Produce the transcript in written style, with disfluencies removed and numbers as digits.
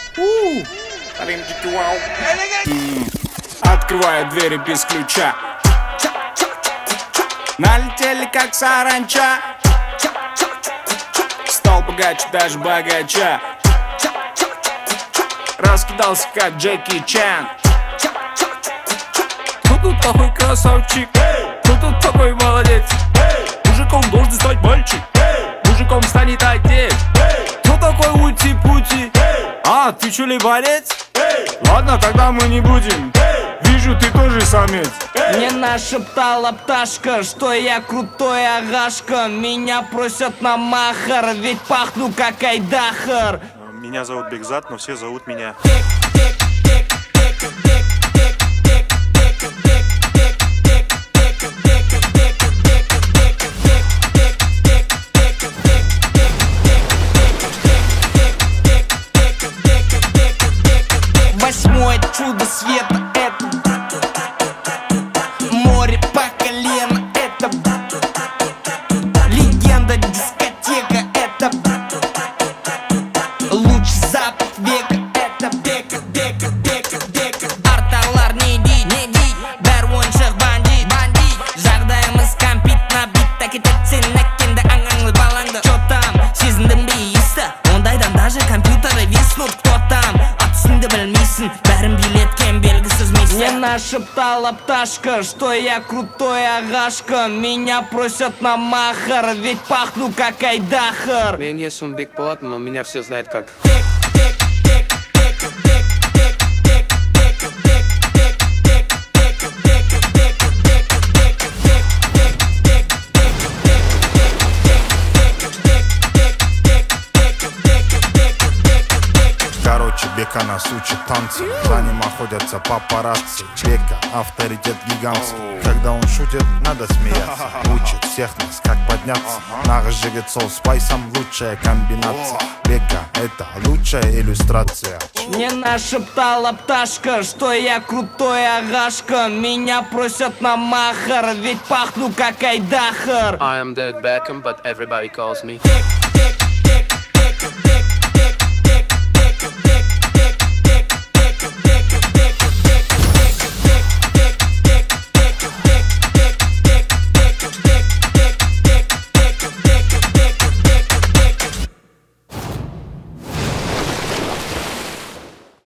Открываю двери без ключа. Налетели как саранча. Стал богаче, даже богача. Раскидался как Джеки Чан. Кто тут такой красавчик? Кто тут такой молодец? Мужиком должен стать мальчик. Мужиком станет отец. Кто такой ути-пути? А, ты чё ли борец? Ладно, тогда мы не будем. Вижу, ты тоже самец. Мне нашептала пташка, что я крутой агашка. Меня просят на махар, ведь пахну как айдахар. Меня зовут Бекзат, но все зовут меня Восьмое чудо света — это море по колено, это легенда дискотека, это лучший запах века, это бека. Арталар не дейт, бәр ойыншық бандит. Жағдайымыз компьютер бит, әкетет сен әккенді аңаңлы балаңды. Чё там, сезіндің бе иісті? Ондайдан даже компьютеры виснут. Кто там? Атысыңды білмейсің, бәрін билеткен белгісіз миссия. Мне нашептала пташка, что я крутой агашка. Меня просят на махар, ведь пахну как айдахар. Мен есімім Бекболат, но меня все знают как Короче, Бека нас учит танцы. За ним охотятся папарацци. Бека — авторитет гигантский. Когда он шутит, надо смеяться. Учит всех нас, как подняться. Нағыз жігіт сол спайсом, лучшая комбинация. Бека — это лучшая иллюстрация. Мне нашептала пташка, что я крутой агашка. Меня просят на махар, ведь пахну как айдахар. I am David Beckham, but everybody calls me